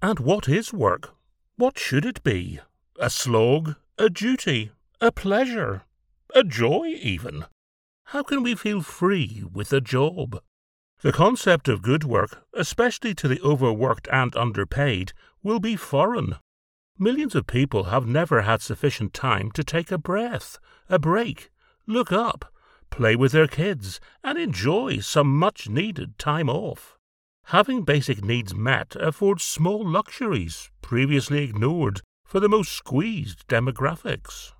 And what is work? What should it be? A slog? A duty? A pleasure? A joy, even? How can we feel free with a job? The concept of good work, especially to the overworked and underpaid, will be foreign. Millions of people have never had sufficient time to take a breath, a break, look up, play with their kids, and enjoy some much-needed time off. Having basic needs met affords small luxuries previously ignored for the most squeezed demographics.